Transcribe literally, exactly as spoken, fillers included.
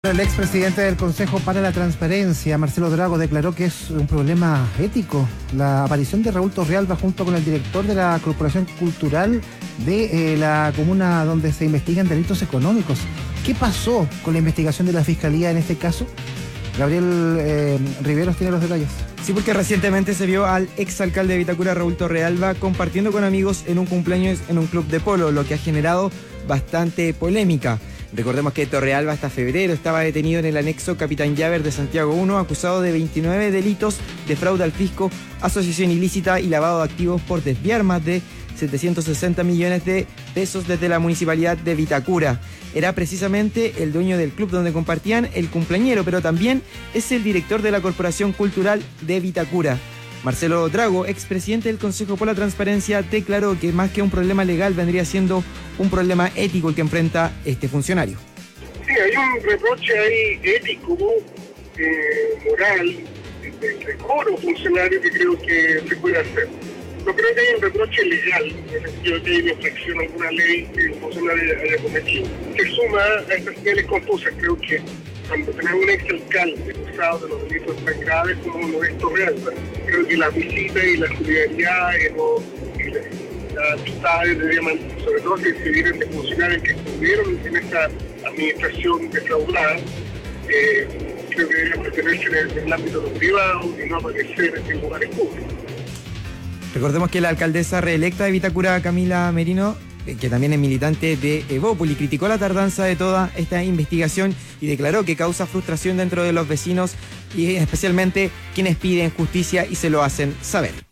El expresidente del Consejo para la Transparencia, Marcelo Drago, declaró que es un problema ético la aparición de Raúl Torrealba junto con el director de la Corporación Cultural de eh, la comuna donde se investigan delitos económicos. ¿Qué pasó con la investigación de la Fiscalía en este caso? Gabriel eh, Riveros tiene los detalles. Sí, porque recientemente se vio al exalcalde de Vitacura, Raúl Torrealba, compartiendo con amigos en un cumpleaños en un club de polo, lo que ha generado bastante polémica. Recordemos que Torrealba hasta febrero estaba detenido en el anexo Capitán Llaver de Santiago uno, acusado de veintinueve delitos de fraude al fisco, asociación ilícita y lavado de activos por desviar más de setecientos sesenta millones de pesos desde la municipalidad de Vitacura. Era precisamente el dueño del club donde compartían el cumpleañero, pero también es el director de la Corporación Cultural de Vitacura. Marcelo Drago, expresidente del Consejo por la Transparencia, declaró que más que un problema legal vendría siendo un problema ético el que enfrenta este funcionario. Sí, hay un reproche ahí ético, eh, moral, de decoro funcionario que creo que se puede hacer. No creo que haya un reproche legal, en el sentido de que hay una infracción a alguna ley que el funcionario haya cometido. Se suma a estas señales confusas. Creo que cuando tenemos un exalcalde acusado de los delitos tan graves como Modesto Torrealba, creo que la visita y la solidaridad eh, no, y la, la amistad deberían, sobre todo que se vienen de funcionarios que estuvieron en esta administración defraudada, eh, creo que deberían mantenerse en el, en el ámbito de lo privado y no aparecer en lugares públicos. Recordemos que la alcaldesa reelecta de Vitacura, Camila Merino, que también es militante de Evópoli, criticó la tardanza de toda esta investigación y declaró que causa frustración dentro de los vecinos y especialmente quienes piden justicia y se lo hacen saber.